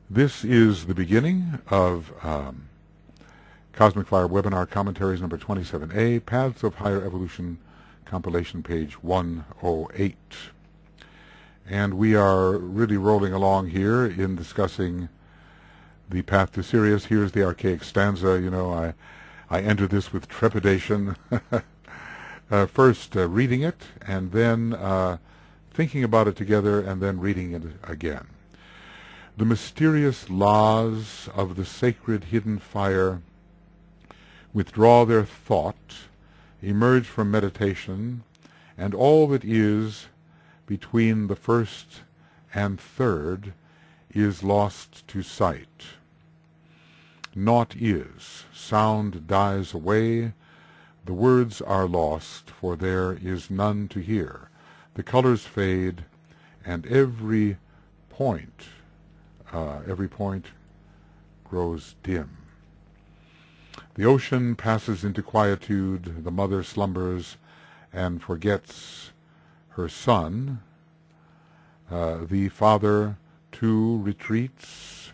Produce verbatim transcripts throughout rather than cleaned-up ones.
This is the beginning of um, Cosmic Fire Webinar Commentaries number twenty-seven A, Paths of Higher Evolution, compilation page one oh eight. And we are really rolling along here in discussing the path to Sirius. Here's the archaic stanza. You know, I, I enter this with trepidation. uh, first uh, reading it, and then uh, thinking about it together, and then reading it again. The mysterious laws of the sacred hidden fire withdraw their thought, emerge from meditation, and all that is between the first and third is lost to sight. Naught is, sound dies away, the words are lost, for there is none to hear. The colors fade, and every point Uh, every point grows dim. The ocean passes into quietude, the mother slumbers and forgets her son. Uh, the father, too, retreats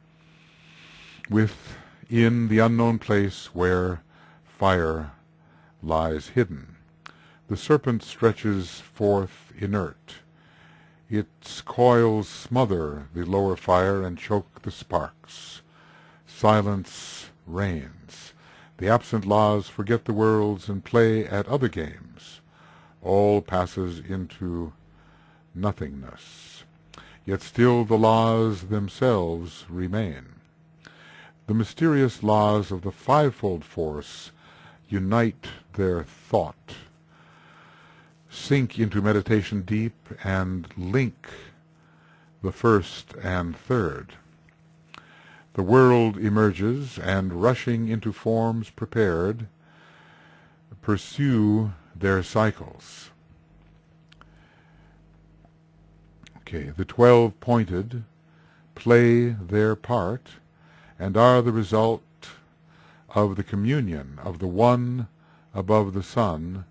within the unknown place where fire lies hidden. The serpent stretches forth inert. Its coils smother the lower fire and choke the sparks. Silence reigns. The absent laws forget the worlds and play at other games. All passes into nothingness. Yet still the laws themselves remain. The mysterious laws of the fivefold force unite their thought, sink into meditation deep, and link the first and third. The world emerges, and rushing into forms prepared, pursue their cycles. Okay, the twelve pointed play their part, and are the result of the communion of the one above the sun,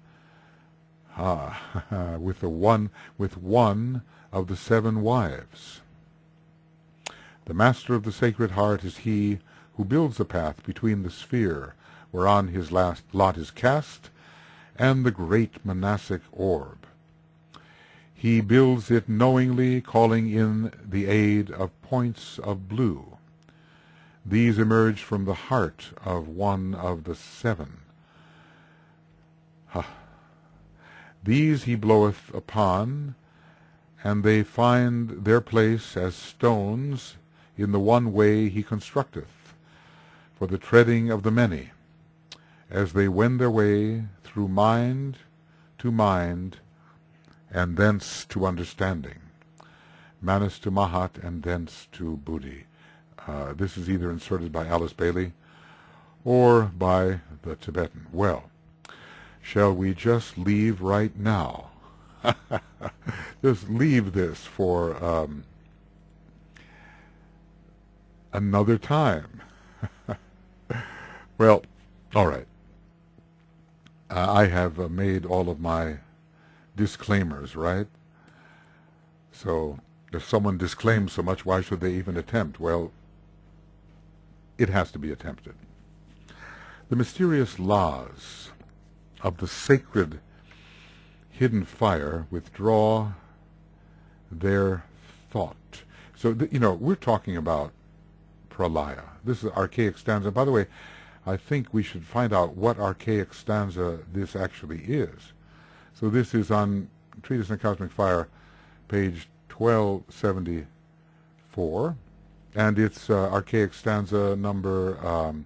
Ah, with the one, with one of the seven wives. The master of the sacred heart is he who builds a path between the sphere whereon his last lot is cast and the great monastic orb. He builds it knowingly, calling in the aid of points of blue. These emerge from the heart of one of the seven. Ha. These he bloweth upon, and they find their place as stones in the one way he constructeth, for the treading of the many, as they wend their way through mind to mind, and thence to understanding, Manas to Mahat, and thence to Buddhi. Uh, this is either inserted by Alice Bailey or by the Tibetan. Well, shall we just leave right now? Just leave this for um, another time. Well, all right. Uh, I have uh, made all of my disclaimers, right? So if someone disclaims so much, why should they even attempt? Well, it has to be attempted. The mysterious laws of the sacred hidden fire withdraw their thought. So, th- you know, we're talking about pralaya. This is archaic stanza. By the way, I think we should find out what archaic stanza this actually is. So this is on Treatise on Cosmic Fire, page twelve seventy-four, and it's uh, archaic stanza number um,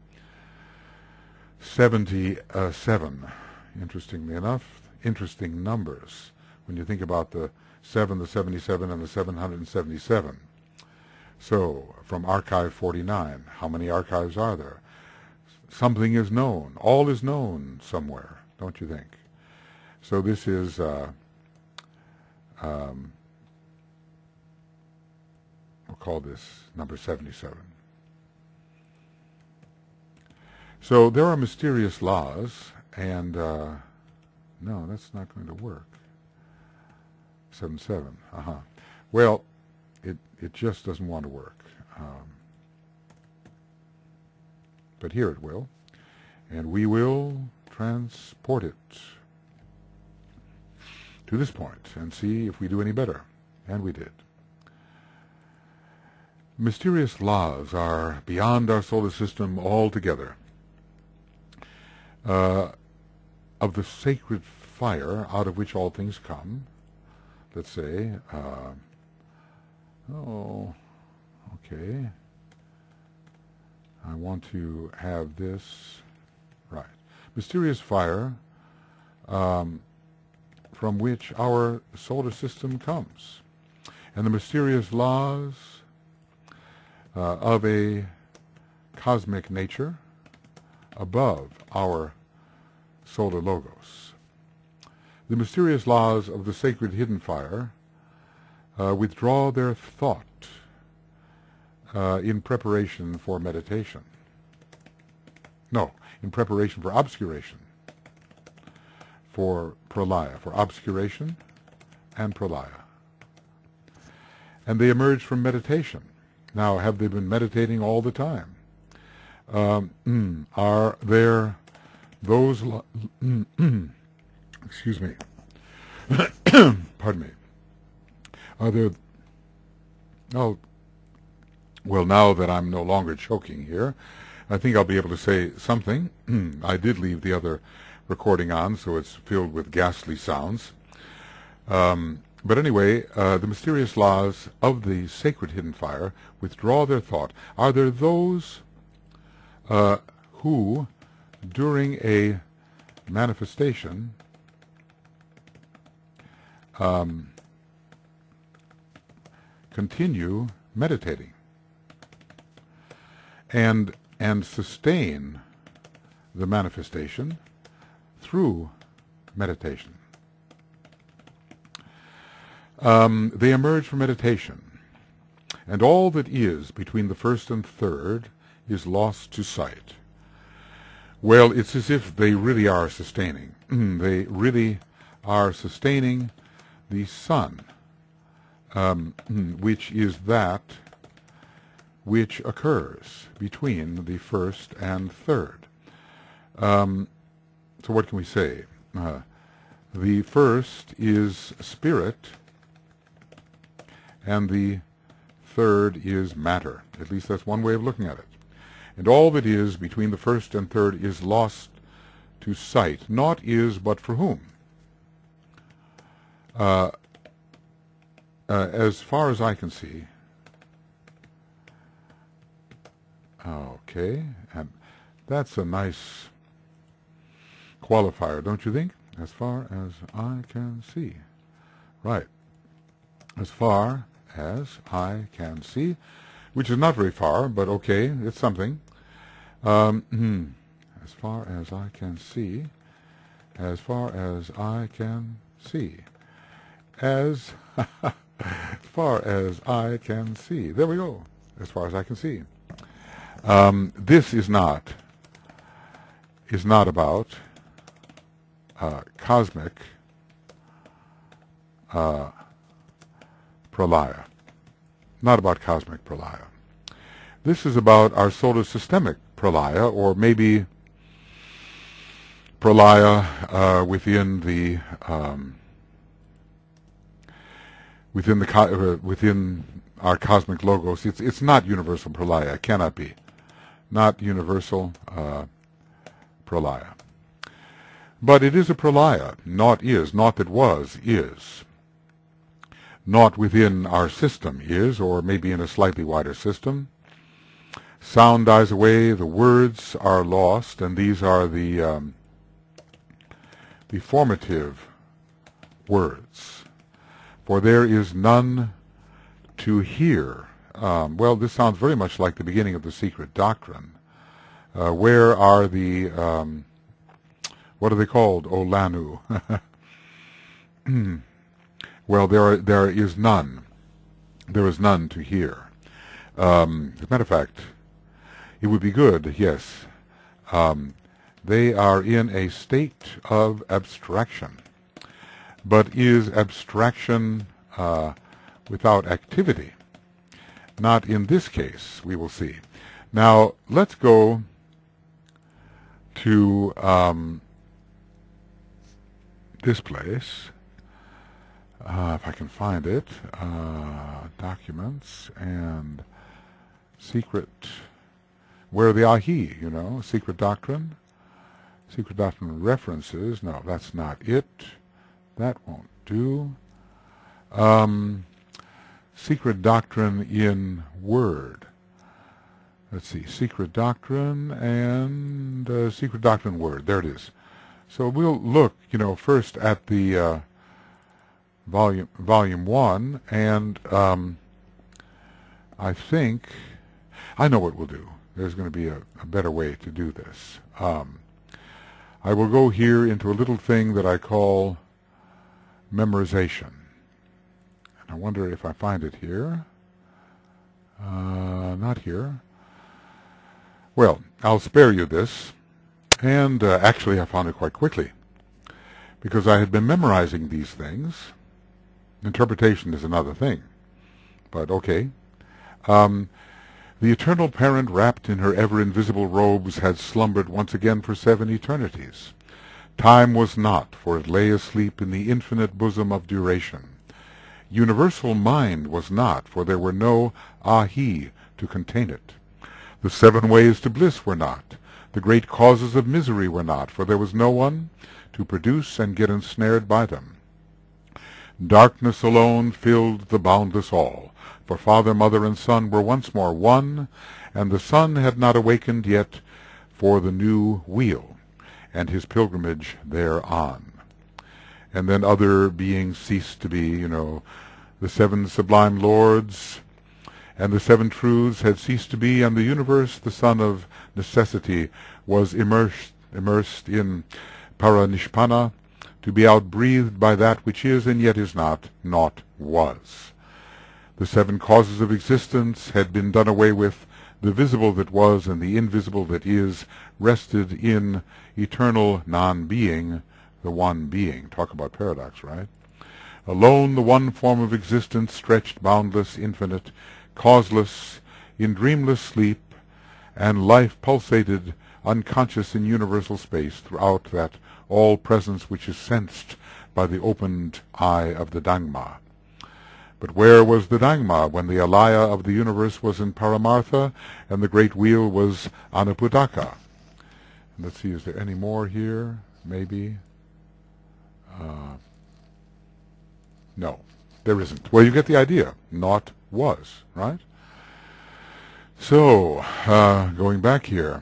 seventy-seven. Interestingly enough, interesting numbers when you think about the seven, the seventy-seven, and the seven hundred seventy-seven. So, from Archive forty-nine, how many archives are there? Something is known. All is known somewhere, don't you think? So this is uh, um, we'll call this number seventy-seven. So there are mysterious laws, and uh, no, that's not going to work. seven seven, uh-huh. Well, it, it just doesn't want to work. Um, but here it will. And we will transport it to this point and see if we do any better. And we did. Mysterious laws are beyond our solar system altogether. Uh, of the sacred fire out of which all things come, let's say, uh, oh, okay, I want to have this, right, mysterious fire um, from which our solar system comes, and the mysterious laws uh, of a cosmic nature above our solar logos. The mysterious laws of the sacred hidden fire uh, withdraw their thought uh, in preparation for meditation. No, in preparation for obscuration, for pralaya, for obscuration and pralaya. And they emerge from meditation. Now, have they been meditating all the time? Um, are there those, excuse me, pardon me, are there, oh, well, now that I'm no longer choking here, I think I'll be able to say something. I did leave the other recording on, so it's filled with ghastly sounds. Um, but anyway, uh, the mysterious laws of the sacred hidden fire withdraw their thought. Are there those uh, who, during a manifestation, um, continue meditating and and sustain the manifestation through meditation? Um, they emerge from meditation, and all that is between the first and third is lost to sight. Well, it's as if they really are sustaining. They really are sustaining the sun, um, which is that which occurs between the first and third. Um, so what can we say? Uh, the first is spirit, and the third is matter. At least that's one way of looking at it. And all that is between the first and third is lost to sight. Not is, but for whom? Uh, uh, as far as I can see, okay, and that's a nice qualifier, don't you think? As far as I can see. Right. As far as I can see, which is not very far, but okay, it's something. Um, as far as I can see, as far as I can see, as, as far as I can see. There we go, as far as I can see. Um, this is not, is not about uh, cosmic uh, pralaya. Not about cosmic pralaya. This is about our solar systemic pralaya, or maybe pralaya uh, within the um, within the co uh, within our cosmic logos. It's it's not universal pralaya. It cannot be. Not universal uh, pralaya. But it is a pralaya. Naught is. Naught that was is. Naught within our system is, or maybe in a slightly wider system. Sound dies away, the words are lost, and these are the, um, the formative words. For there is none to hear. Um, well, this sounds very much like the beginning of the secret doctrine. Uh, where are the, um, what are they called? Olanu. Well, there are, there is none. There is none to hear. Um, as a matter of fact, it would be good, yes. Um, they are in a state of abstraction. But is abstraction uh, without activity? Not in this case, we will see. Now, let's go to um, this place, uh, if I can find it, uh, documents and secret, where are the ahi, you know, secret doctrine, secret doctrine references, no, that's not it, that won't do. Um, secret doctrine in Word. Let's see, secret doctrine and uh, secret doctrine Word. There it is. So we'll look, you know, first at the uh, volume volume one, and um, I think I know what we'll do. There's going to be a, a better way to do this. Um, I will go here into a little thing that I call memorization. And I wonder if I find it here. Uh, not here. Well, I'll spare you this. And uh, actually I found it quite quickly, because I had been memorizing these things. Interpretation is another thing. But okay. Um, the eternal parent, wrapped in her ever-invisible robes, had slumbered once again for seven eternities. Time was not, for it lay asleep in the infinite bosom of duration. Universal mind was not, for there were no ahi to contain it. The seven ways to bliss were not. The great causes of misery were not, for there was no one to produce and get ensnared by them. Darkness alone filled the boundless all, for father, mother, and son were once more one, and the son had not awakened yet for the new wheel, and his pilgrimage thereon. And then other beings ceased to be, you know, the seven sublime lords, and the seven truths had ceased to be, and the universe, the son of necessity, was immersed, immersed in paranishpana, to be outbreathed by that which is and yet is not, naught was. The seven causes of existence had been done away with. The visible that was and the invisible that is rested in eternal non-being, the one being. Talk about paradox, right? Alone the one form of existence stretched boundless, infinite, causeless, in dreamless sleep, and life pulsated unconscious in universal space throughout that all-presence which is sensed by the opened eye of the Dhamma. But where was the Dhamma when the alaya of the universe was in Paramartha and the great wheel was Anupuddaka? Let's see, is there any more here? Maybe. Uh, no, there isn't. Well, you get the idea. Naught was, right? So, uh, going back here,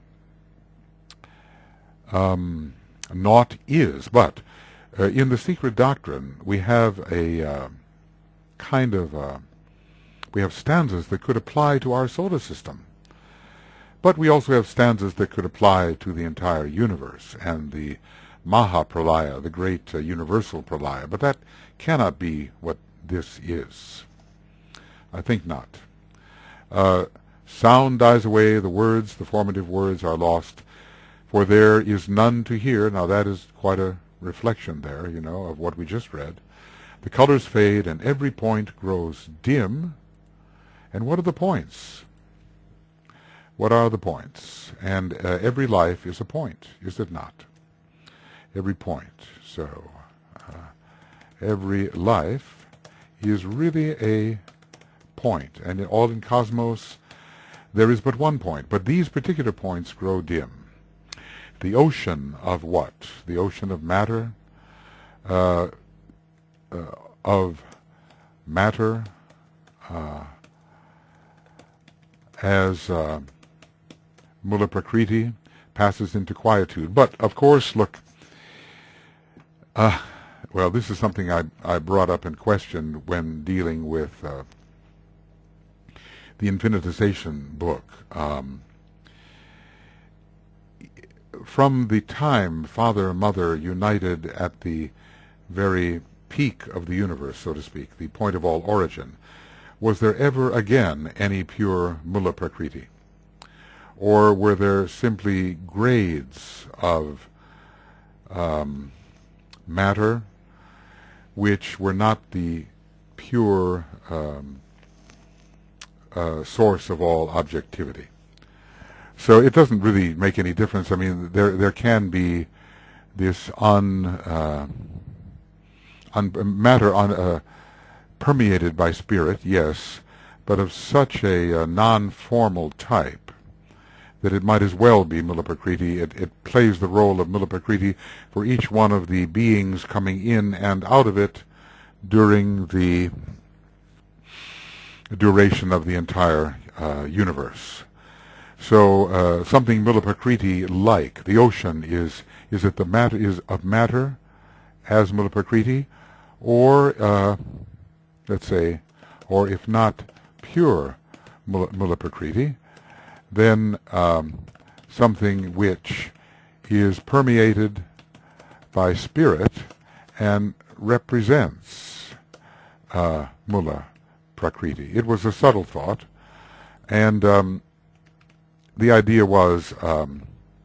um, naught is, but uh, in the secret doctrine we have a uh, kind of, uh, we have stanzas that could apply to our solar system. But we also have stanzas that could apply to the entire universe and the Mahapralaya, the great uh, universal pralaya. But that cannot be what this is. I think not. Uh, sound dies away, the words, the formative words are lost, for there is none to hear. Now that is quite a reflection there, you know, of what we just read. The colors fade and every point grows dim. And what are the points? What are the points? And uh, every life is a point, is it not? Every point. So, uh, every life is really a point. And in, all in cosmos, there is but one point. But these particular points grow dim. The ocean of what? The ocean of matter, uh, uh, of matter, uh, as uh, Mula Prakriti passes into quietude. But, of course, look, uh, well, this is something I, I brought up in question when dealing with uh, the Infinitization book. Um, from the time Father and Mother united at the very peak of the universe, so to speak, the point of all origin, was there ever again any pure Mula Prakriti? Or were there simply grades of um, matter which were not the pure um, uh, source of all objectivity. So it doesn't really make any difference. I mean, there there can be this un, uh, un matter un, uh, permeated by spirit, yes, but of such a uh, non-formal type that it might as well be Mula Prakriti. It, it plays the role of Mula Prakriti for each one of the beings coming in and out of it during the duration of the entire uh, universe. So uh, something Mula Prakriti like the ocean is is it the matter is of matter as Mula Prakriti, or uh, let's say, or if not pure Mula, Mula Prakriti, then um, something which is permeated by spirit and represents uh, Mula Prakriti. It was a subtle thought, and um, the idea was um,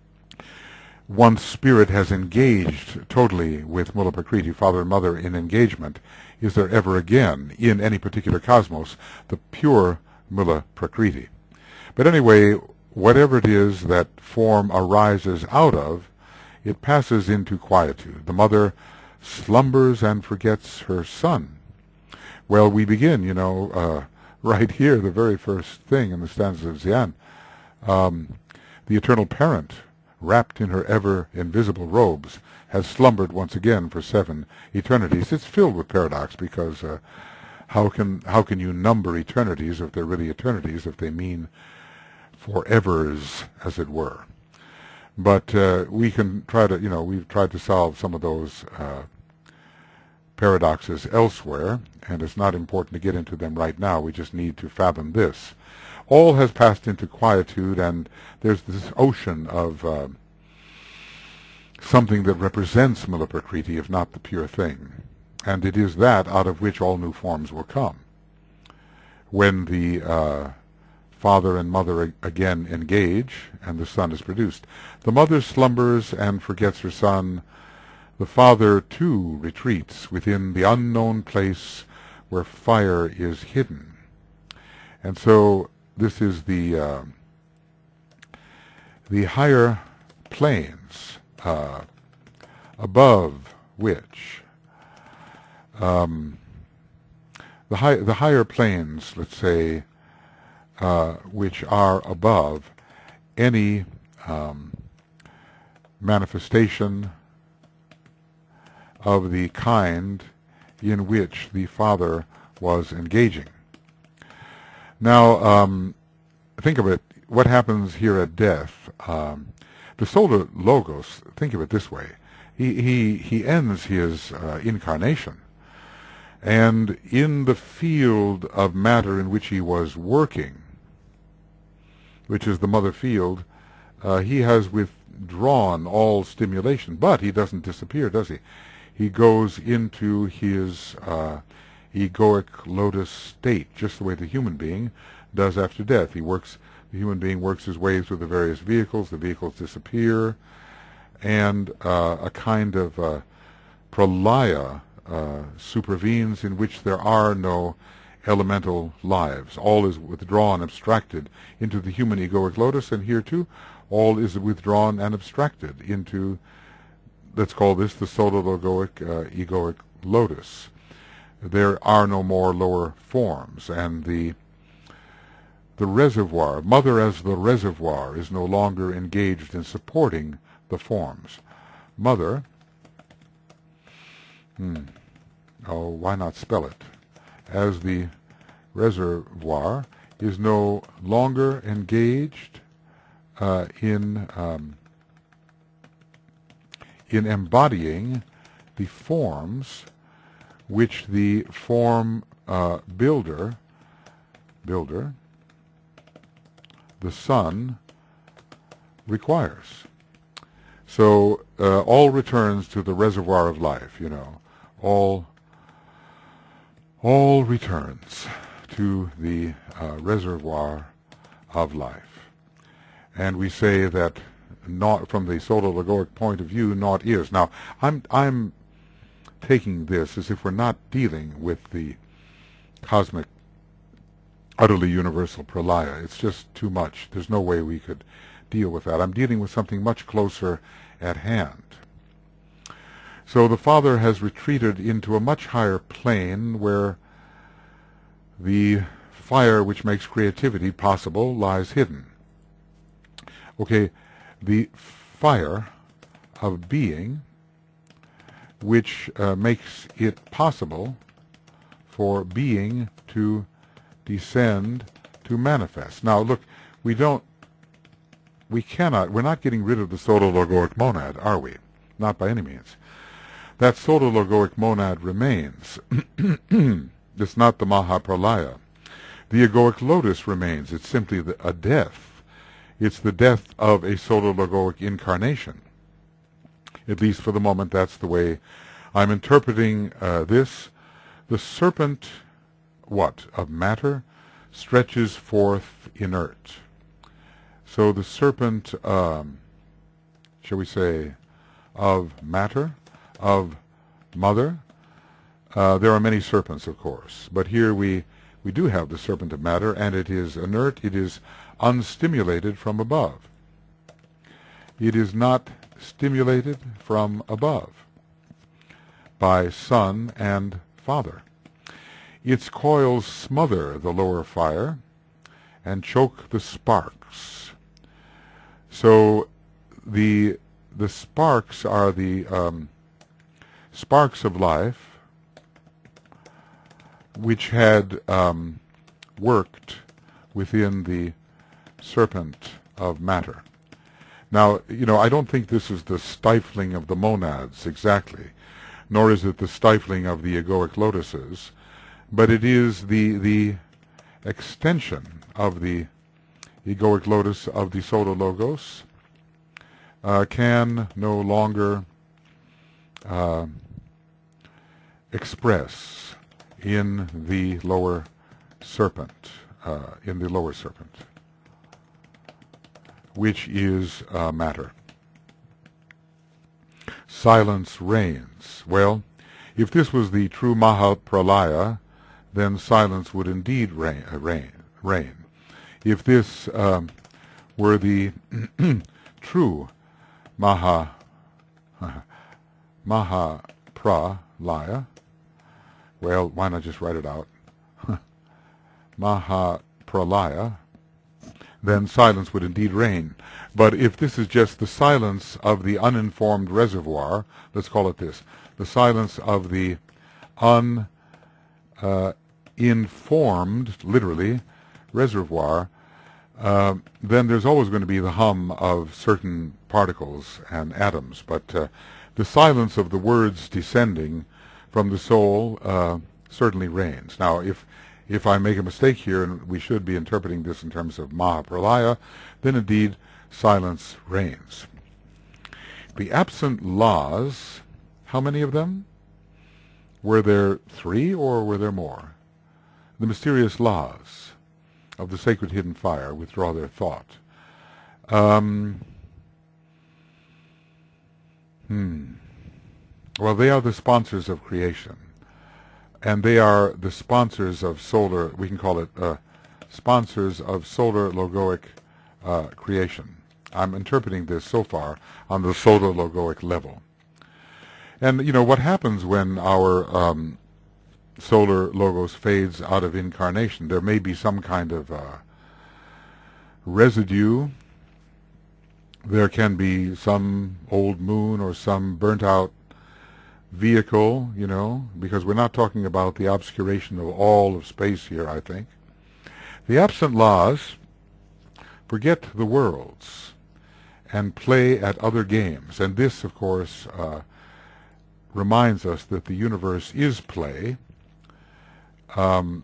once spirit has engaged totally with Mula Prakriti, father and mother in engagement, is there ever again in any particular cosmos the pure Mula Prakriti? But anyway, whatever it is that form arises out of, it passes into quietude. The mother slumbers and forgets her son. Well, we begin, you know, uh, right here, the very first thing in the stanzas of Xian. Um, the eternal parent, wrapped in her ever invisible robes, has slumbered once again for seven eternities. It's filled with paradox, because uh, how can how can you number eternities if they're really eternities, if they mean forevers, as it were? But uh, we can try to, you know, we've tried to solve some of those uh, paradoxes elsewhere, and it's not important to get into them right now. We just need to fathom this. All has passed into quietude, and there's this ocean of uh, something that represents Mula Prakriti, if not the pure thing. And it is that out of which all new forms will come. When the uh, father and mother again engage, and the son is produced. The mother slumbers and forgets her son. The father, too, retreats within the unknown place where fire is hidden. And so this is the uh, the higher planes uh, above which um, the high the higher planes, let's say, uh, which are above any um, manifestation of the kind in which the father was engaging. Now, um, think of it, what happens here at death. Um, the solar logos, think of it this way. He, he, he ends his uh, incarnation, and in the field of matter in which he was working, which is the mother field, uh, he has withdrawn all stimulation, but he doesn't disappear, does he? He goes into his uh, egoic lotus state, just the way the human being does after death. He works, the human being works his way through the various vehicles, the vehicles disappear, and uh, a kind of uh, pralaya uh, supervenes in which there are no elemental lives. All is withdrawn, abstracted into the human egoic lotus, and here too, all is withdrawn and abstracted into, let's call this the solar logoic, uh, egoic lotus. There are no more lower forms, and the the reservoir, mother as the reservoir, is no longer engaged in supporting the forms. Mother, hmm, oh, why not spell it? As the reservoir is no longer engaged uh, in um, in embodying the forms which the form uh, builder, builder, the sun, requires. So uh, all returns to the reservoir of life, you know, all all returns to the uh, reservoir of life. And we say that not from the solar logoic point of view, naught is. Now, I'm I'm taking this as if we're not dealing with the cosmic utterly universal pralaya. It's just too much. There's no way we could deal with that. I'm dealing with something much closer at hand. So the Father has retreated into a much higher plane where the fire which makes creativity possible lies hidden. Okay, the fire of being which uh, makes it possible for being to descend to manifest. Now look, we don't, we cannot, we're not getting rid of the soto-logoic monad, are we? Not by any means. That soto-logoic monad remains. It's not the Mahapralaya. The egoic lotus remains. It's simply the, a death. It's the death of a soto-logoic incarnation. At least for the moment, that's the way I'm interpreting uh, this. The serpent, what, of matter, stretches forth inert. So the serpent, um, shall we say, of matter, of mother. Uh, there are many serpents, of course, but here we, we do have the serpent of matter, and it is inert, it is unstimulated from above. It is not stimulated from above by Son and Father. Its coils smother the lower fire and choke the sparks. So the the sparks are the um, sparks of life which had um, worked within the serpent of matter. Now, you know, I don't think this is the stifling of the monads exactly, nor is it the stifling of the egoic lotuses, but it is the the extension of the egoic lotus of the soto-logos uh, can no longer uh, express in the lower serpent, uh, in the lower serpent, which is uh, matter. Silence reigns. Well, if this was the true Mahapralaya, then silence would indeed reign. Uh, reign, reign. If this um, were the true Maha Mahapralaya, well, why not just write it out? Mahapralaya, then silence would indeed reign. But if this is just the silence of the uninformed reservoir, let's call it this, the silence of the uninformed, uh, literally, reservoir, uh, then there's always going to be the hum of certain particles and atoms. But uh, the silence of the words descending from the soul uh, certainly reigns. Now, if if I make a mistake here, and we should be interpreting this in terms of Mahapralaya, then indeed silence reigns. The absent laws, how many of them? Were there three or were there more? The mysterious laws of the sacred hidden fire withdraw their thought. Um, hmm. Well, they are the sponsors of creation. And they are the sponsors of solar, we can call it uh, sponsors of solar logoic uh, creation. I'm interpreting this so far on the solar logoic level. And, you know, what happens when our um, solar logos fades out of incarnation? There may be some kind of uh, residue. There can be some old moon or some burnt out vehicle, you know, because we're not talking about the obscuration of all of space here, I think. The absent laws forget the worlds and play at other games. And this, of course, uh, reminds us that the universe is play, um,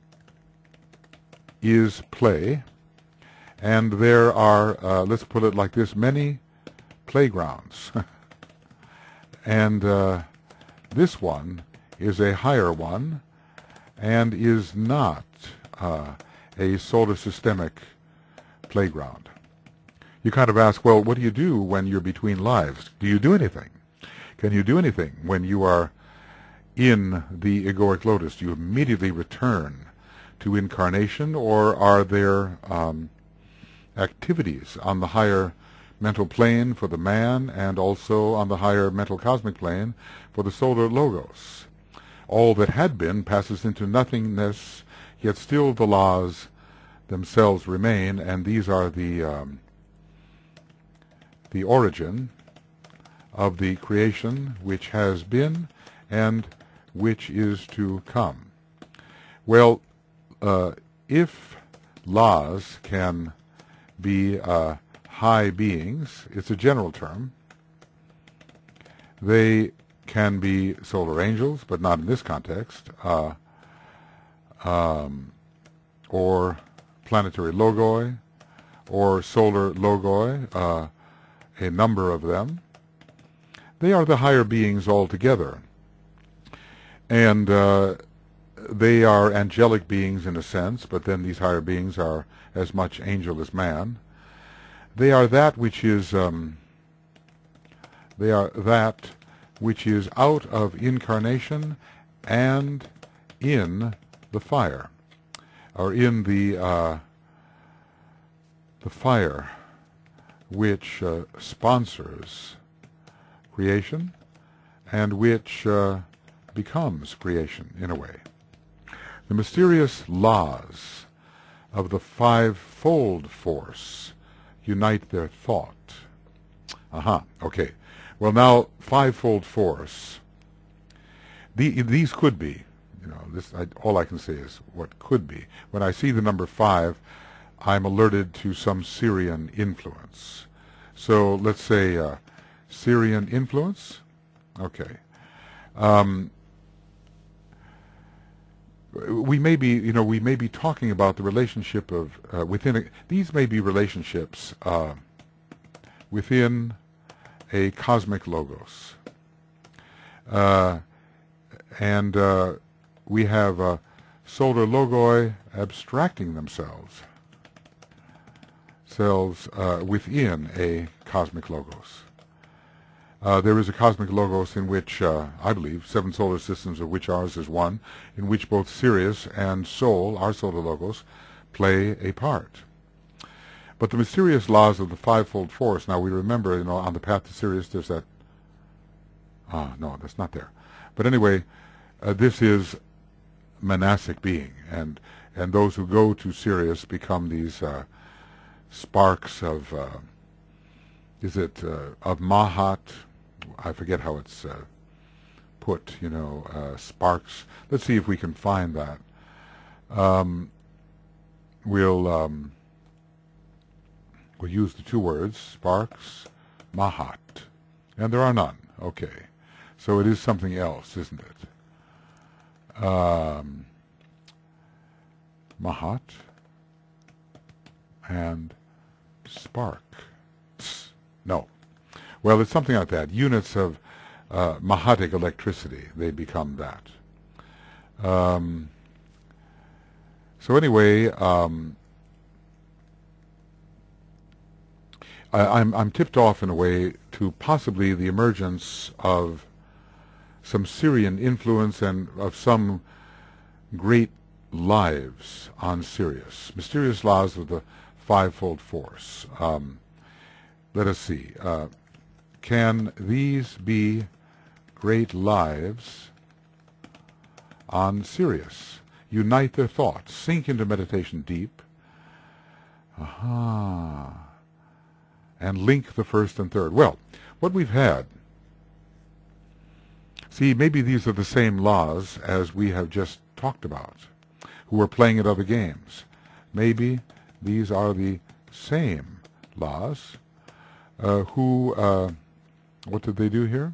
is play, and there are, uh, let's put it like this, many playgrounds. And uh, this one is a higher one and is not uh, a solar systemic playground. You kind of ask, well, what do you do when you're between lives? Do you do anything? Can you do anything when you are in the egoic lotus? Do you immediately return to incarnation, or are there um, activities on the higher mental plane for the man and also on the higher mental cosmic plane for the solar logos? All that had been passes into nothingness, yet still the laws themselves remain, and these are the um, the origin of the creation which has been and which is to come. Well, uh, if laws can be uh, high beings, it's a general term. They can be solar angels, but not in this context, uh, um, or planetary logoi, or solar logoi, uh, a number of them. They are the higher beings altogether. And uh, they are angelic beings in a sense, but then these higher beings are as much angel as man. They are that which is um, they are that which is out of incarnation and in the fire, or in the uh, the fire which uh, sponsors creation and which uh, becomes creation in a way. The mysterious laws of the five-fold force unite their thought. Aha, okay. Well, now, five-fold force, the, these could be, you know, this, I, all I can say is what could be. When I see the number five, I'm alerted to some Syrian influence. So let's say uh, Syrian influence. Okay. Um, we may be, you know, we may be talking about the relationship of uh, within. A, these may be relationships uh, within a cosmic logos, uh, and uh, we have uh, solar logoi abstracting themselves, selves uh, within a cosmic logos. Uh, there is a cosmic logos in which, uh, I believe, seven solar systems, of which ours is one, in which both Sirius and Sol, our solar logos, play a part. But the mysterious laws of the fivefold force, now we remember, you know, on the path to Sirius, there's that, ah, no, that's not there. But anyway, uh, this is monastic being, and and those who go to Sirius become these uh, sparks of, uh, is it, uh, of Mahat? I forget how it's uh, put, you know, uh, sparks. Let's see if we can find that. Um, we'll um, we'll use the two words, sparks, Mahat. And there are none. Okay. So it is something else, isn't it? Um, Mahat and spark. No. Well, it's something like that. Units of uh, Mahatic electricity, they become that. Um, so anyway, um, I, I'm, I'm tipped off in a way to possibly the emergence of some Syrian influence and of some great lives on Sirius. Mysterious laws of the fivefold force. Um, let us see. Uh, can these be great lives on Sirius? Unite their thoughts. Sink into meditation deep. Aha. And link the first and third. Well, what we've had, see, maybe these are the same laws as we have just talked about, who are playing at other games. Maybe these are the same laws uh, who, uh, what did they do here?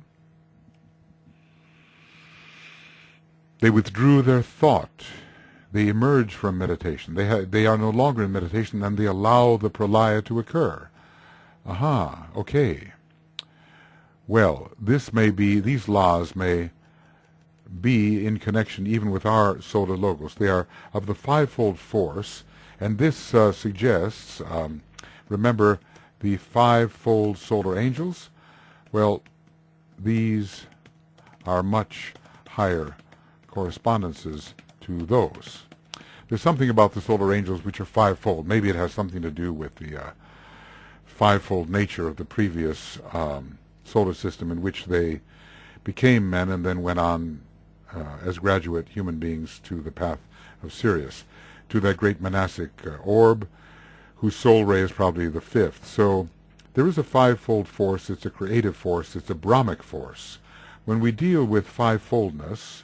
They withdrew their thought. They emerge from meditation. They, ha they are no longer in meditation, and they allow the pralaya to occur. Aha, okay. Well, this may be, these laws may be in connection even with our solar logos. They are of the fivefold force, and this uh, suggests, um, remember the fivefold solar angels? Well, these are much higher correspondences to those. there's something about the solar angels which are fivefold. Maybe it has something to do with the uh, fivefold nature of the previous um, solar system in which they became men and then went on uh, as graduate human beings to the path of Sirius, to that great monastic uh, orb, whose soul ray is probably the fifth. So there is a fivefold force. It's a creative force. It's a Brahmic force. When we deal with fivefoldness,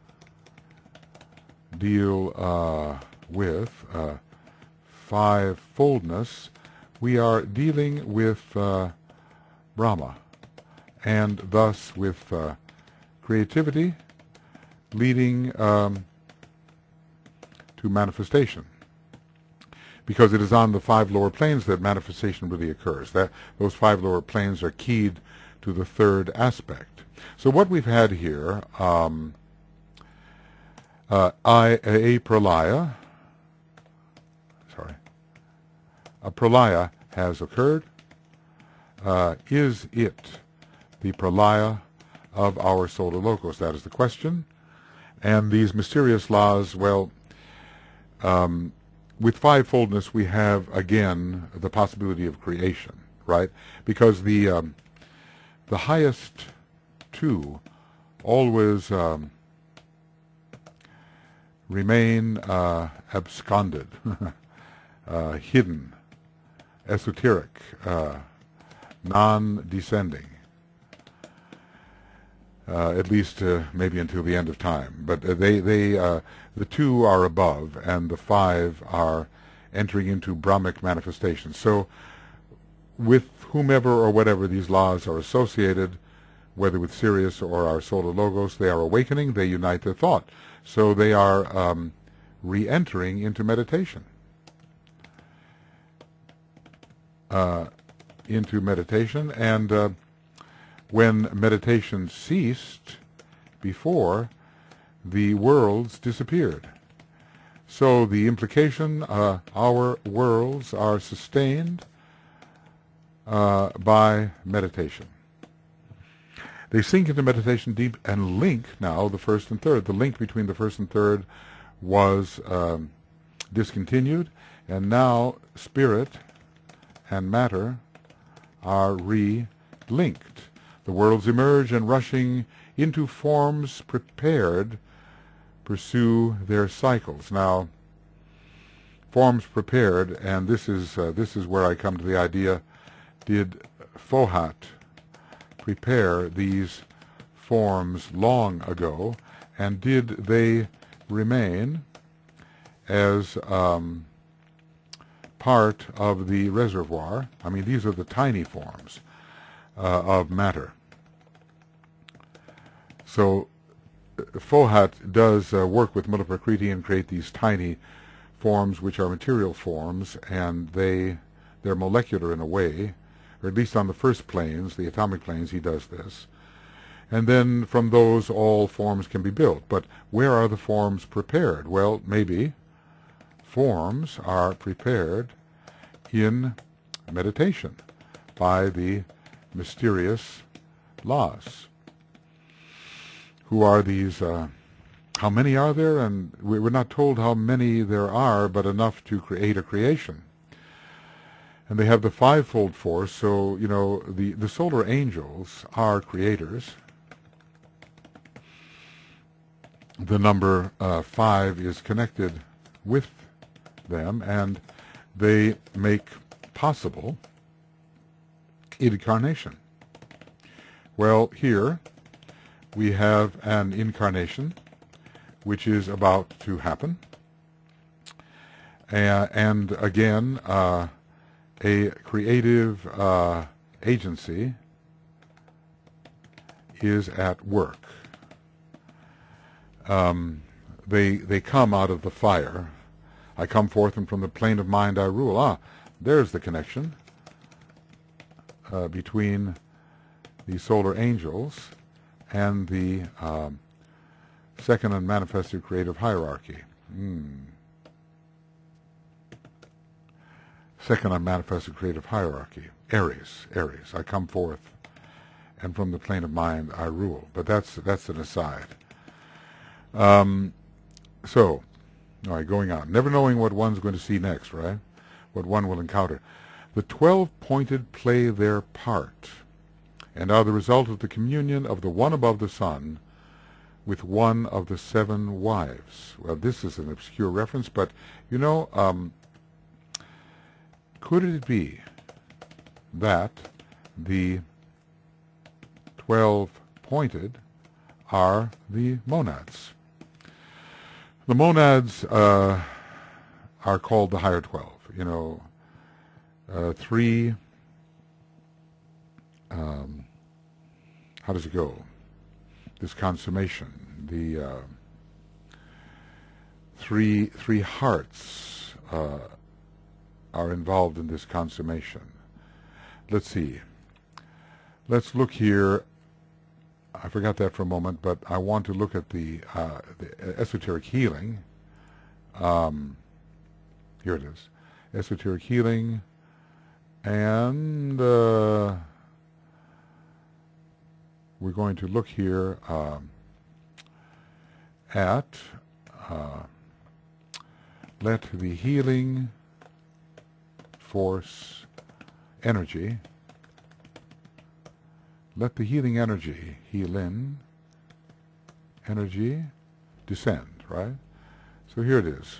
deal uh, with uh, fivefoldness, we are dealing with uh, Brahma, and thus with uh, creativity leading um, to manifestation, because it is on the five lower planes that manifestation really occurs. That those five lower planes are keyed to the third aspect. So what we've had here, um, uh, I, a pralaya, sorry, a pralaya has occurred. Uh, is it the pralaya of our solar logos? That is the question. And these mysterious laws, well, um, with fivefoldness we have again the possibility of creation, right? Because the um, the highest two always um, remain uh, absconded, uh, hidden, esoteric, uh, non-descending, uh, at least uh, maybe until the end of time. But uh, they, they, uh, the two are above, and the five are entering into Brahmic manifestation. So with whomever or whatever these laws are associated, whether with Sirius or our solar logos, they are awakening, they unite their thought. So they are um, re-entering into meditation. Uh, into meditation, and uh, when meditation ceased before, the worlds disappeared. So the implication, uh, our worlds are sustained uh, by meditation. They sink into meditation deep and link now the first and third. The link between the first and third was um, discontinued, and now spirit and matter are re-linked. The worlds emerge, and rushing into forms prepared pursue their cycles. Now, forms prepared, and this is uh, this is where I come to the idea: did Fohat prepare these forms long ago, and did they remain as um, part of the reservoir? I mean, these are the tiny forms uh, of matter. So Fohat does uh, work with Mula Prakriti and create these tiny forms which are material forms, and they, they're molecular in a way, or at least on the first planes, the atomic planes, he does this. And then from those all forms can be built. But where are the forms prepared? Well, maybe forms are prepared in meditation by the mysterious laws. Who are these? Uh, how many are there? And we're not told how many there are, but enough to create a creation. And they have the fivefold force, so, you know, the, the solar angels are creators. The number uh, five is connected with them, and they make possible incarnation. Well, here we have an incarnation which is about to happen, uh, and again uh, a creative uh, agency is at work. Um, they they come out of the fire. I come forth, and from the plane of mind I rule. Ah, there's the connection uh, between the solar angels and the um, second unmanifested creative hierarchy. Mm. Second unmanifested creative hierarchy. Aries, Aries. I come forth, and from the plane of mind I rule. But that's that's an aside. Um, so, All right, going on. Never knowing what one's going to see next, right? What one will encounter. The twelve-pointed play their part and are the result of the communion of the one above the sun with one of the seven wives. Well, this is an obscure reference, but, you know, um, could it be that the twelve-pointed are the monads? The monads uh, are called the higher twelve. You know, uh, three, um, how does it go? This consummation, the uh, three three hearts uh, are involved in this consummation. Let's see. Let's look here. I forgot that for a moment, but I want to look at the, uh, the esoteric healing. Um, here it is. Esoteric healing. And uh, we're going to look here um, at uh, let the healing force energy Let the healing energy, heal in, energy, descend, right? So here it is.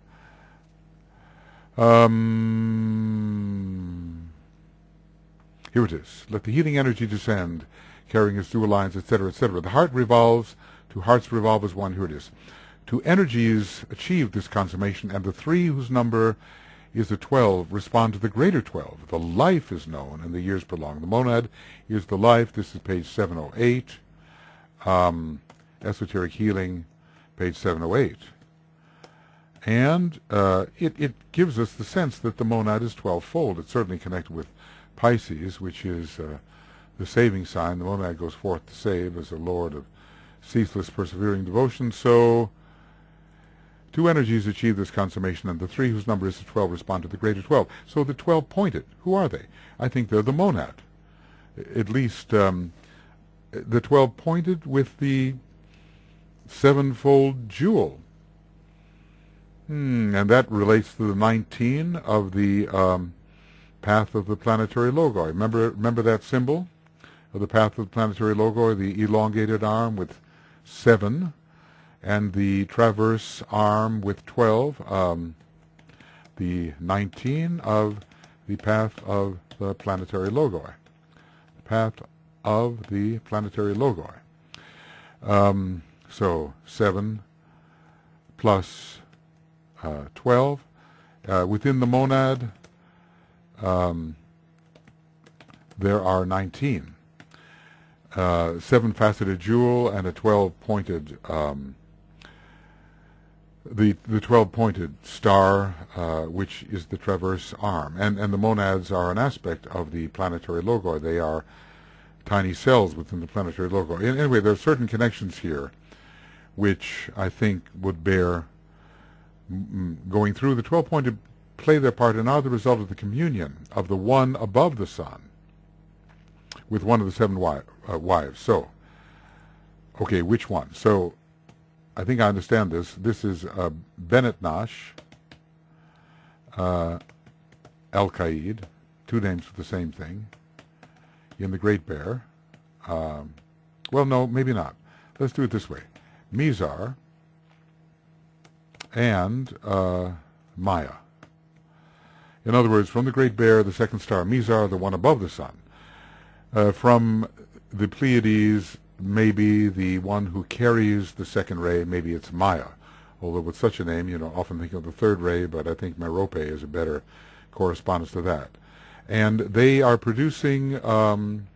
Um, here it is. Let the healing energy descend, carrying its dual lines, et cetera, et cetera. The heart revolves, two hearts revolve as one. Here it is. Two energies achieve this consummation, and the three whose number is the twelve respond to the greater twelve. The life is known, and the years prolong. The monad is the life. This is page seven oh eight. Um, Esoteric Healing, page seven oh eight. And uh, it, it gives us the sense that the monad is twelve-fold. It's certainly connected with Pisces, which is uh, the saving sign. The monad goes forth to save as a lord of ceaseless, persevering devotion. So two energies achieve this consummation, and the three whose number is the twelve respond to the greater twelve. So the twelve-pointed, who are they? I think they're the monad. At least um, the twelve-pointed with the sevenfold jewel. Hmm, and that relates to the nineteen of the um, path of the planetary logoi. Remember, remember that symbol of the path of the planetary logoi, the elongated arm with seven, and the traverse arm with twelve, um, the nineteen of the path of the planetary logoi. The path of the planetary logoi. Um, so seven plus uh, twelve. Uh, within the monad, um, there are nineteen. Uh, seven-faceted jewel and a twelve-pointed um, the the twelve-pointed star, uh, which is the traverse arm, and and the monads are an aspect of the planetary logoi. They are tiny cells within the planetary logoi. And anyway, there are certain connections here, which I think would bear m going through. The twelve-pointed play their part and are the result of the communion of the one above the sun with one of the seven wi uh, wives. So, okay, which one? So, I think I understand this. This is uh, Bennett Nash, uh, Al-Qaid, two names for the same thing, in the Great Bear. Um, well, no, maybe not. Let's do it this way. Mizar and uh, Maya. In other words, from the Great Bear, the second star, Mizar, the one above the sun. Uh, from the Pleiades, maybe the one who carries the second ray, maybe it's Maya. Although with such a name, you know, often think of the third ray, but I think Merope is a better correspondence to that. And they are producing, um,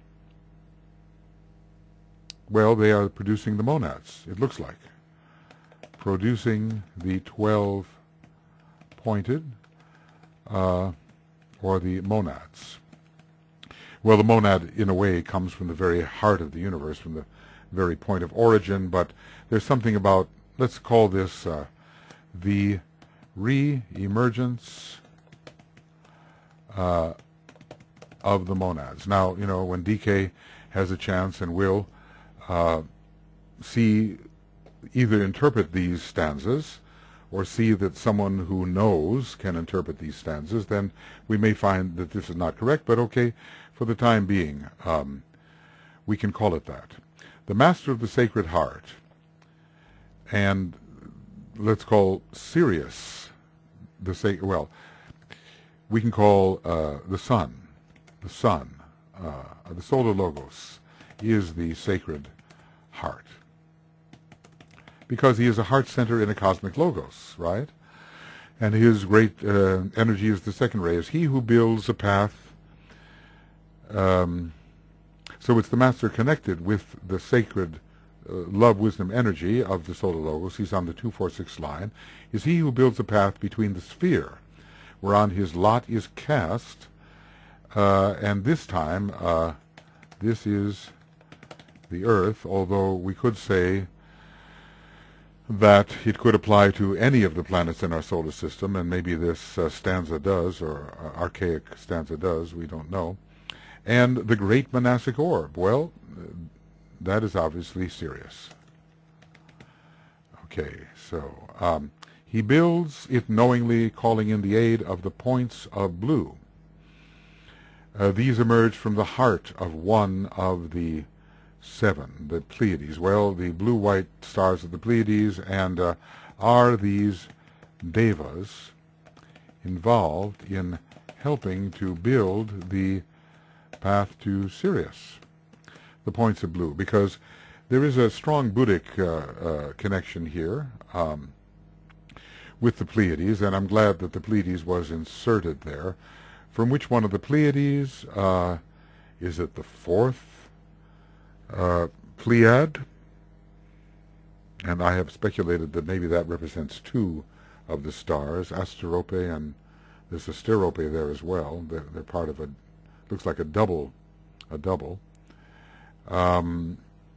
well, they are producing the monads, it looks like. Producing the twelve-pointed, uh, or the monads. Well, the monad, in a way, comes from the very heart of the universe, from the very point of origin, but there's something about, let's call this uh, the re-emergence uh, of the monads. Now, you know, when D K has a chance and will uh, see, either interpret these stanzas or see that someone who knows can interpret these stanzas, then we may find that this is not correct, but okay, for the time being, um, we can call it that. The Master of the Sacred Heart, and let's call Sirius the sacred, well, we can call uh, the sun, the sun, uh, the Solar Logos is the sacred heart, because he is a heart center in a cosmic logos, right? And his great uh, energy is the second ray, is he who builds a path. Um, so it's the master connected with the sacred uh, love, wisdom, energy of the Solar Logos. He's on the two four six line. Is he who builds a path between the sphere, whereon his lot is cast, uh, and this time uh, this is the Earth, although we could say that it could apply to any of the planets in our solar system, and maybe this uh, stanza does, or uh, archaic stanza does, we don't know. And the great monastic orb, well, that is obviously Sirius. Okay, so um, he builds it knowingly, calling in the aid of the points of blue. Uh, these emerge from the heart of one of the seven, the Pleiades. Well, the blue-white stars of the Pleiades, and uh, are these devas involved in helping to build the path to Sirius, the points of blue, because there is a strong Buddhic uh, uh, connection here um, with the Pleiades, and I'm glad that the Pleiades was inserted there. From which one of the Pleiades? Uh, is it the fourth Uh, Pleiad? And I have speculated that maybe that represents two of the stars, Asterope, and there's a Sterope there as well. They're, they're part of a, looks like a double, a double. Um,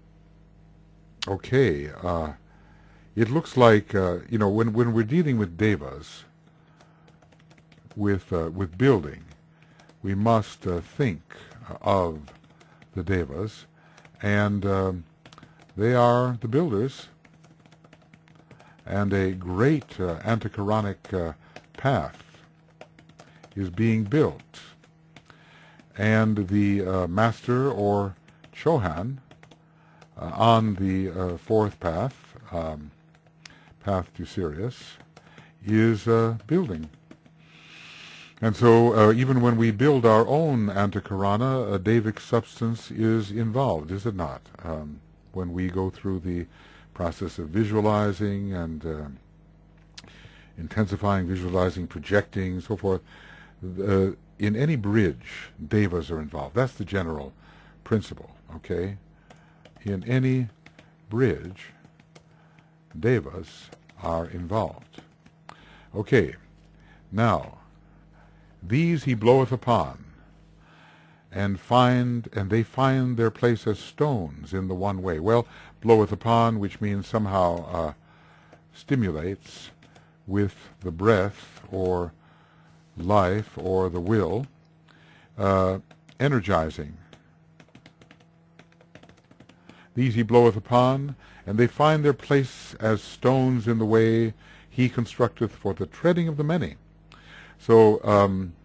okay, uh, it looks like, uh, you know, when, when we're dealing with devas, with, uh, with building, we must uh, think of the devas, and uh, they are the builders, and a great uh, antichoronic uh, path is being built. And the uh, master, or Chohan, uh, on the uh, fourth path, um, path to Sirius, is uh, building. And so uh, even when we build our own anticorona, a Devic substance is involved, is it not? Um, when we go through the process of visualizing and uh, intensifying, visualizing, projecting, so forth, uh, in any bridge, devas are involved. That's the general principle, okay? In any bridge, devas are involved. Okay, now, these he bloweth upon, and find, and they find their place as stones in the one way. Well, bloweth upon, which means somehow uh, stimulates with the breath, or life, or the will, uh, energizing. These he bloweth upon, and they find their place as stones in the way he constructeth for the treading of the many. So um,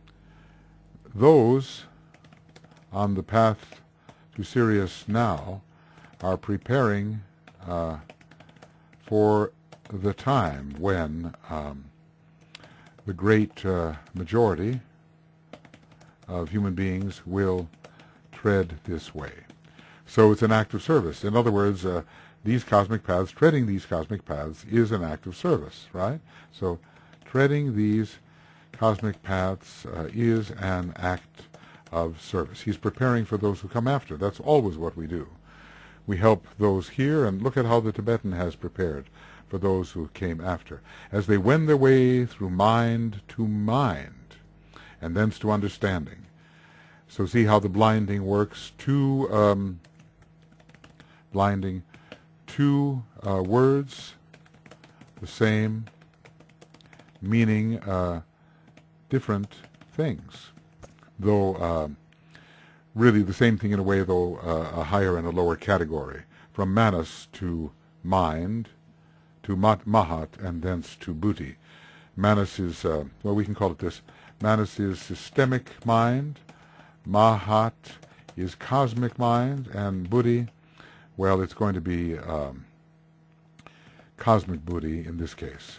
those on the path to Sirius now are preparing uh, for the time when um, the great uh, majority of human beings will tread this way. So it's an act of service. In other words, uh, these cosmic paths, treading these cosmic paths is an act of service, right? So treading these cosmic paths uh, is an act of service. He's preparing for those who come after. That's always what we do. We help those here, and look at how the Tibetan has prepared for those who came after, as they wend their way through mind to mind, and thence to understanding. So see how the blinding works. Two, um, blinding, two uh, words, the same, meaning uh, different things, though uh, really the same thing in a way, though uh, a higher and a lower category. From manas to mind, to Mat Mahat, and thence to Buddhi. Manas is, uh, well, we can call it this. Manas is systemic mind. Mahat is cosmic mind. And Buddhi, well, it's going to be um, cosmic Buddhi in this case.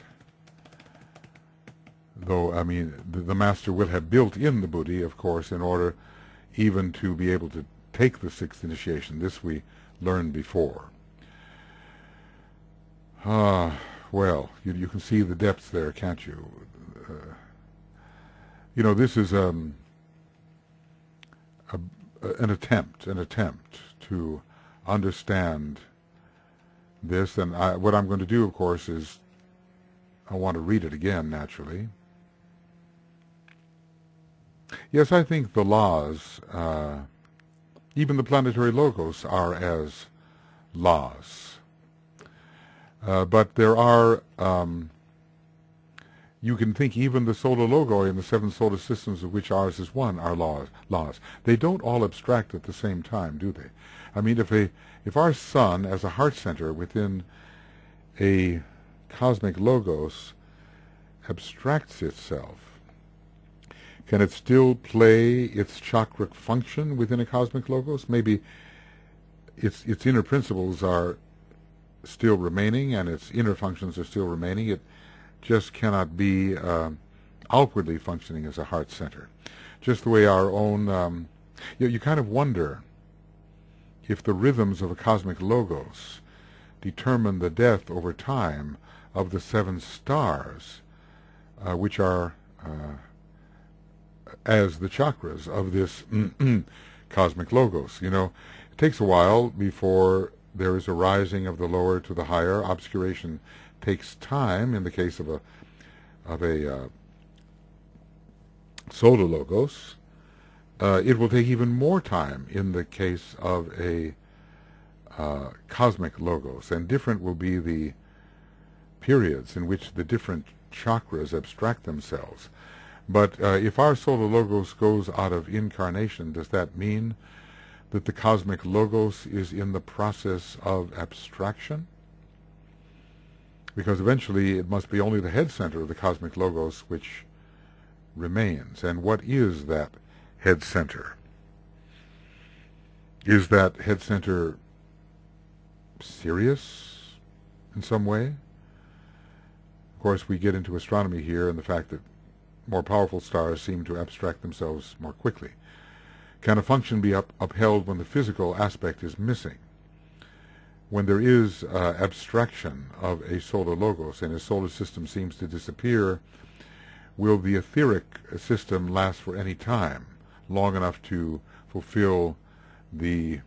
Though, I mean, the, the master will have built in the Buddhi, of course, in order even to be able to take the sixth initiation. This we learned before. Ah, uh, well, you, you can see the depths there, can't you? Uh, you know, this is um, a, an attempt, an attempt to understand this. And I, what I'm going to do, of course, is I want to read it again, naturally. Yes, I think the laws, uh, even the planetary logos, are as laws. Uh, but there are, um, you can think even the solar logo in the seven solar systems, of which ours is one, are laws. laws. They don't all abstract at the same time, do they? I mean, if, a, if our sun, as a heart center within a cosmic logos, abstracts itself, can it still play its chakric function within a cosmic logos? Maybe its its inner principles are still remaining and its inner functions are still remaining. It just cannot be uh, outwardly functioning as a heart center. Just the way our own, um, you, you kind of wonder if the rhythms of a cosmic logos determine the death over time of the seven stars, uh, which are uh, as the chakras of this cosmic logos. You know, it takes a while before there is a rising of the lower to the higher. Obscuration takes time in the case of a of a uh, solar logos. Uh, it will take even more time in the case of a uh, cosmic logos, and different will be the periods in which the different chakras abstract themselves. But uh, if our solar logos goes out of incarnation, does that mean that the cosmic logos is in the process of abstraction? Because eventually it must be only the head center of the cosmic logos which remains. And what is that head center? Is that head center Sirius in some way? Of course, we get into astronomy here and the fact that more powerful stars seem to abstract themselves more quickly. Can a function be up upheld when the physical aspect is missing? When there is uh, abstraction of a solar logos and a solar system seems to disappear, will the etheric system last for any time, long enough to fulfill the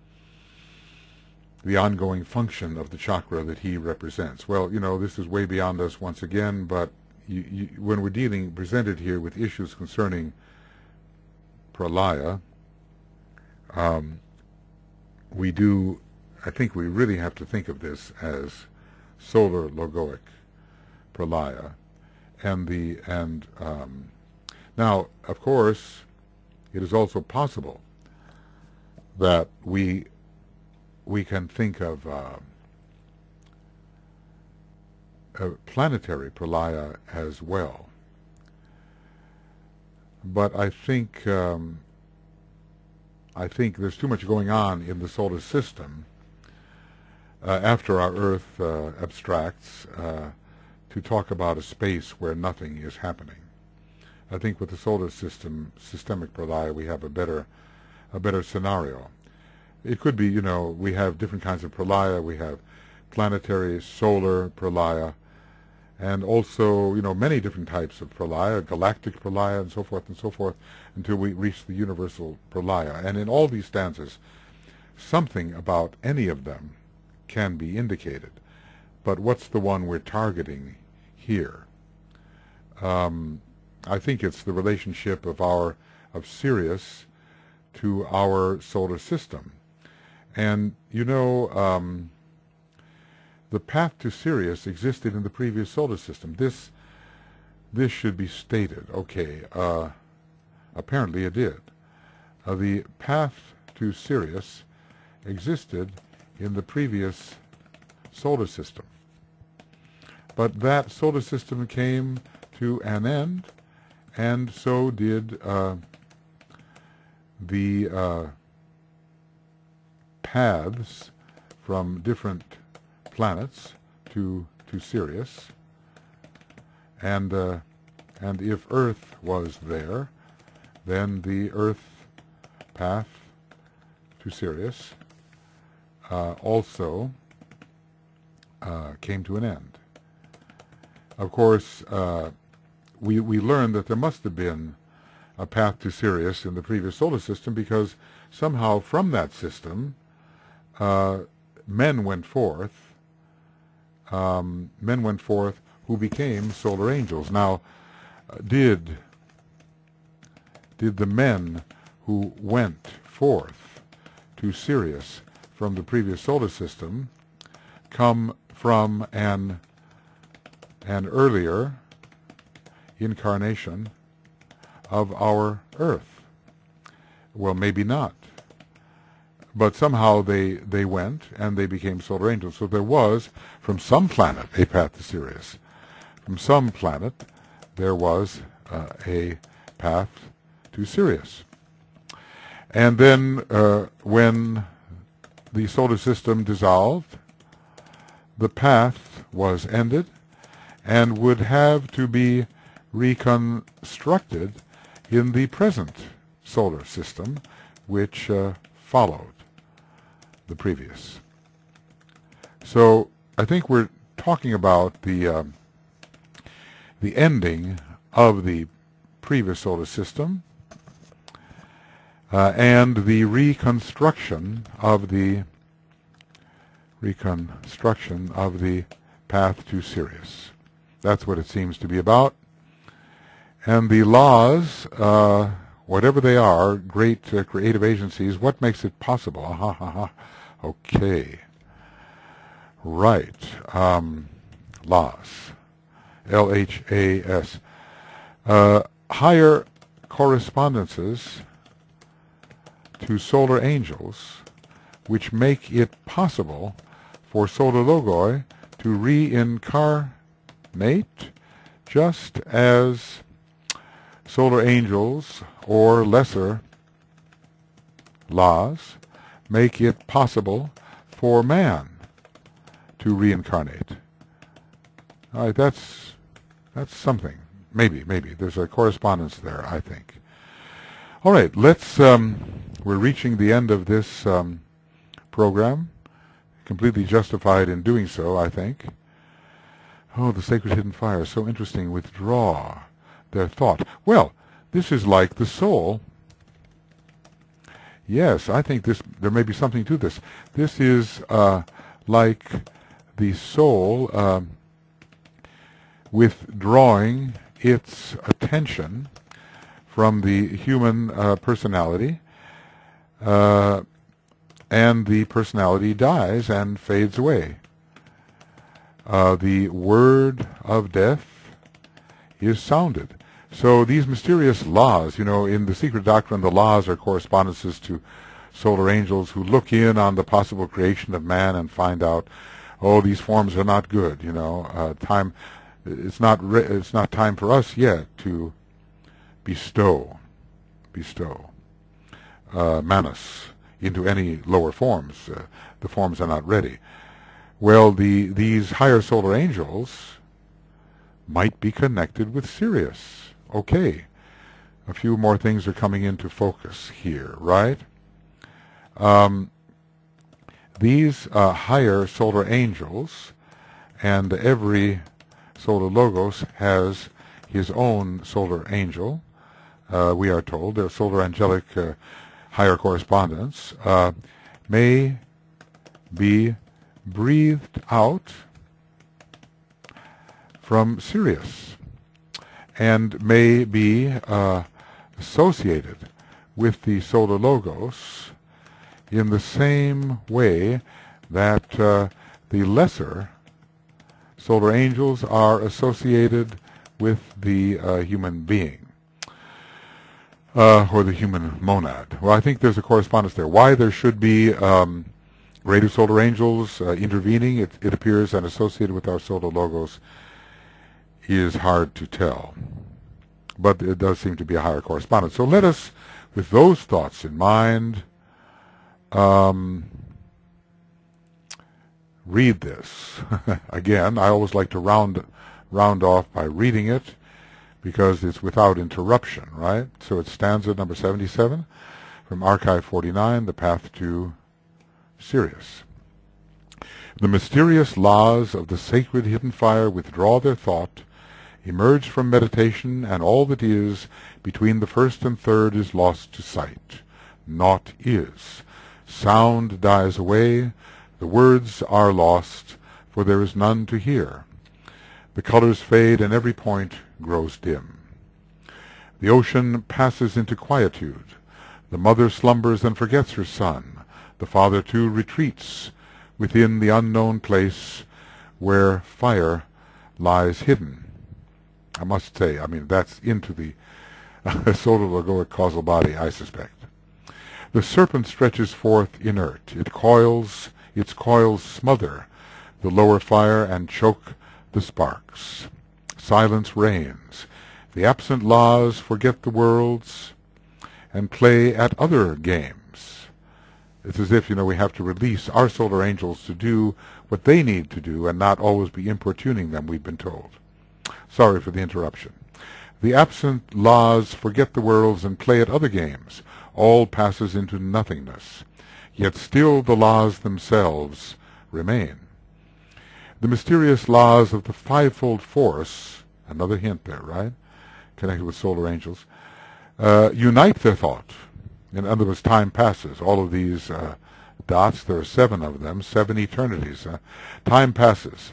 the ongoing function of the chakra that he represents? Well, you know, this is way beyond us once again, but You, you, when we're dealing, presented here with issues concerning pralaya, um, we do, I think we really have to think of this as solar logoic pralaya. And the, and, um, now, of course, it is also possible that we, we can think of, uh, a planetary pralaya as well. But I think um, I think there's too much going on in the solar system uh, after our Earth uh, abstracts uh, to talk about a space where nothing is happening. I think with the solar system, systemic pralaya, we have a better a better scenario. It could be, you know, we have different kinds of pralaya. We have planetary, solar pralaya, and also, you know, many different types of pralaya, galactic pralaya, and so forth and so forth, until we reach the universal pralaya. And in all these stanzas, something about any of them can be indicated. But what's the one we're targeting here? Um, I think it's the relationship of our of Sirius to our solar system. And, you know, um, the path to Sirius existed in the previous solar system. This this should be stated. Okay, uh, apparently it did. Uh, the path to Sirius existed in the previous solar system. but that solar system came to an end, and so did uh, the uh, paths from different planets to to Sirius. And uh, and if Earth was there, then the Earth path to Sirius uh, also uh, came to an end. Of course, uh, we we learned that there must have been a path to Sirius in the previous solar system, because somehow from that system uh, men went forth, um, men went forth who became solar angels. Now, uh, did did the men who went forth to Sirius from the previous solar system come from an an earlier incarnation of our Earth? Well, maybe not. But somehow they, they went and they became solar angels. So there was, from some planet, a path to Sirius. From some planet, there was uh, a path to Sirius. And then uh, when the solar system dissolved, the path was ended and would have to be reconstructed in the present solar system, which uh, followed the previous. So I think we're talking about the um, the ending of the previous solar system uh, and the reconstruction of the reconstruction of the path to Sirius. That's what it seems to be about. And the laws, uh, whatever they are, great uh, creative agencies, what makes it possible? Ha ha ha. Okay. Right. Um, laws. L H A S. Uh, higher correspondences to solar angels, which make it possible for solar logoi to reincarnate, just as solar angels or lesser laws make it possible for man to reincarnate. All right, that's that's something. Maybe, maybe there's a correspondence there, I think. All right, let's. Um, we're reaching the end of this um, program. Completely justified in doing so, I think. Oh, the sacred hidden fire, so interesting. Withdraw their thought. Well, this is like the soul. Yes, I think this. There may be something to this. This is uh, like the soul uh, withdrawing its attention from the human uh, personality, uh, and the personality dies and fades away. Uh, the word of death is sounded. So these mysterious laws, you know, in the secret doctrine, the laws are correspondences to solar angels who look in on the possible creation of man and find out, oh, these forms are not good. You know, uh, time. It's not. Re it's not time for us yet to bestow, bestow uh, manus into any lower forms. Uh, the forms are not ready. Well, the these higher solar angels might be connected with Sirius. Okay, a few more things are coming into focus here, right? Um, these uh, higher solar angels, and every solar logos has his own solar angel, uh, we are told, their solar angelic uh, higher correspondence, uh, may be breathed out from Sirius and may be uh, associated with the solar logos in the same way that uh, the lesser solar angels are associated with the uh, human being, uh, or the human monad. Well, I think there's a correspondence there. Why there should be um, Rate of solar angels uh, intervening, it, it appears, and associated with our solar logos is hard to tell. But it does seem to be a higher correspondence. So let us, with those thoughts in mind, um, read this. Again, I always like to round round off by reading it because it's without interruption, right? So it's stanza number seventy-seven from Archive forty-nine, The Path to Sirius. The mysterious laws of the sacred hidden fire withdraw their thought, emerge from meditation, and all that is between the first and third is lost to sight. Naught is. Sound dies away. The words are lost, for there is none to hear. The colors fade, and every point grows dim. The ocean passes into quietude. The mother slumbers and forgets her son. The father, too, retreats within the unknown place where fire lies hidden. I must say, I mean, that's into the uh, solar logoic causal body, I suspect. The serpent stretches forth inert. It coils, its coils smother the lower fire and choke the sparks. Silence reigns. The absent laws forget the worlds and play at other games. It's as if, you know, we have to release our solar angels to do what they need to do and not always be importuning them, we've been told. Sorry for the interruption. The absent laws forget the worlds and play at other games. All passes into nothingness. Yet still the laws themselves remain. The mysterious laws of the fivefold force, another hint there, right? Connected with solar angels, uh, unite their thought. In other words, time passes. All of these uh, dots, there are seven of them, seven eternities. Uh, time passes.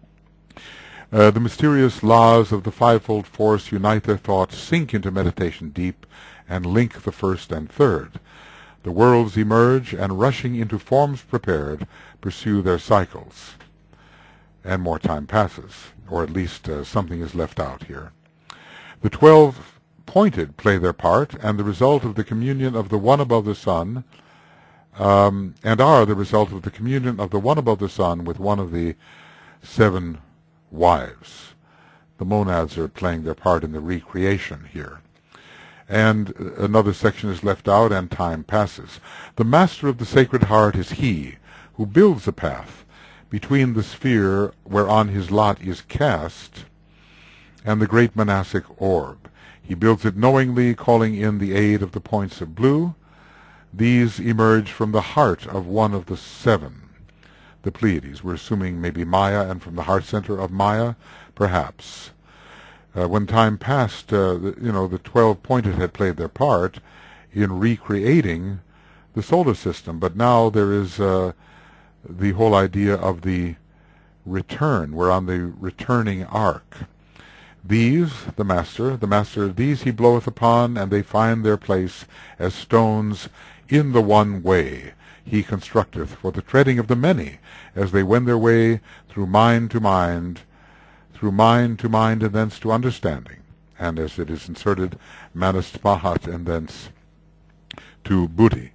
Uh, the mysterious laws of the fivefold force unite their thoughts, sink into meditation deep, and link the first and third. The worlds emerge, and rushing into forms prepared, pursue their cycles. And more time passes, or at least uh, something is left out here. The twelve pointed play their part, and the result of the communion of the one above the sun, um, and are the result of the communion of the one above the sun with one of the seven wives. The monads are playing their part in the recreation here. And another section is left out, and time passes. The master of the Sacred Heart is he who builds a path between the sphere whereon his lot is cast and the great monastic orb. He builds it knowingly, calling in the aid of the points of blue. These emerge from the heart of one of the seven, the Pleiades. We're assuming maybe Maya, and from the heart center of Maya, perhaps. Uh, when time passed, uh, the, you know, the twelve pointed had played their part in recreating the solar system, but now there is uh, the whole idea of the return. We're on the returning arc. These, the master, the master, these he bloweth upon, and they find their place as stones in the one way. He constructeth for the treading of the many, as they wend their way through mind to mind, through mind to mind, and thence to understanding. And as it is inserted, manas mahat, and thence to buddhi.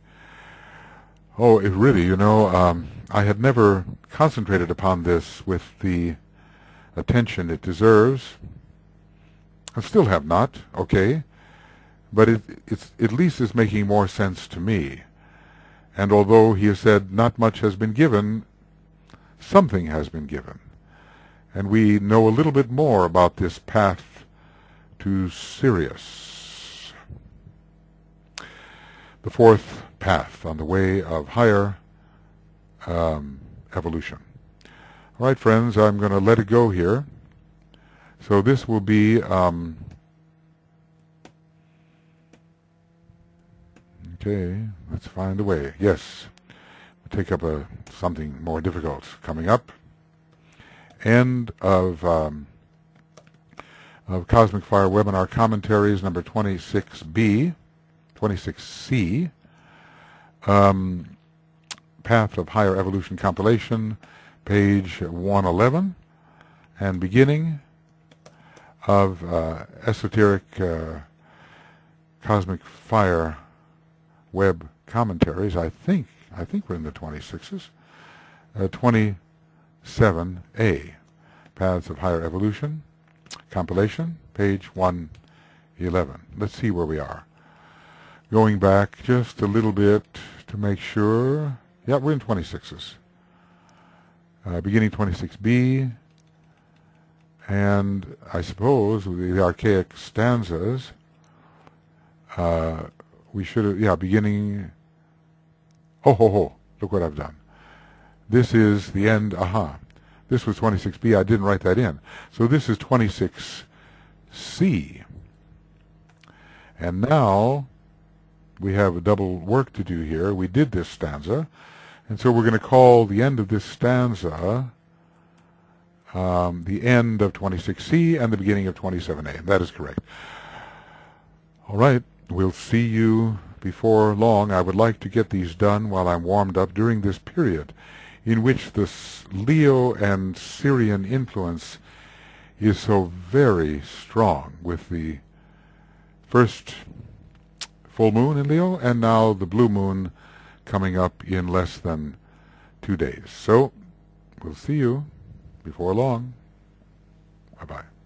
Oh, it really, you know, um, I had never concentrated upon this with the attention it deserves. I still have not, okay, but it it's, at least is making more sense to me. And although he has said not much has been given, something has been given. And we know a little bit more about this path to Sirius. The fourth path on the way of higher um, evolution. All right, friends, I'm going to let it go here. So this will be um, okay, let's find a way. Yes, we'll take up a something more difficult coming up. End of um, of Cosmic Fire Webinar Commentaries number twenty-six B, twenty-six C, um, Path of Higher Evolution compilation, page one eleven, and beginning of uh, Esoteric uh, Cosmic Fire Web Commentaries. I think I think we're in the twenty-sixes. uh, twenty-seven A, Paths of Higher Evolution, compilation, page one eleven. Let's see where we are. Going back just a little bit to make sure. Yeah, we're in twenty-sixes. Uh, beginning twenty-six B, and I suppose with the archaic stanzas, uh, we should have, yeah, beginning, ho, ho, ho, look what I've done. This is the end, aha. This was twenty-six B, I didn't write that in. So this is twenty-six C. And now we have a double work to do here. We did this stanza, and so we're going to call the end of this stanza um, the end of twenty-six C and the beginning of twenty-seven A. And that is correct. All right, we'll see you before long. I would like to get these done while I'm warmed up during this period in which the Leo and Syrian influence is so very strong, with the first full moon in Leo and now the blue moon coming up in less than two days. So we'll see you before long. Bye-bye.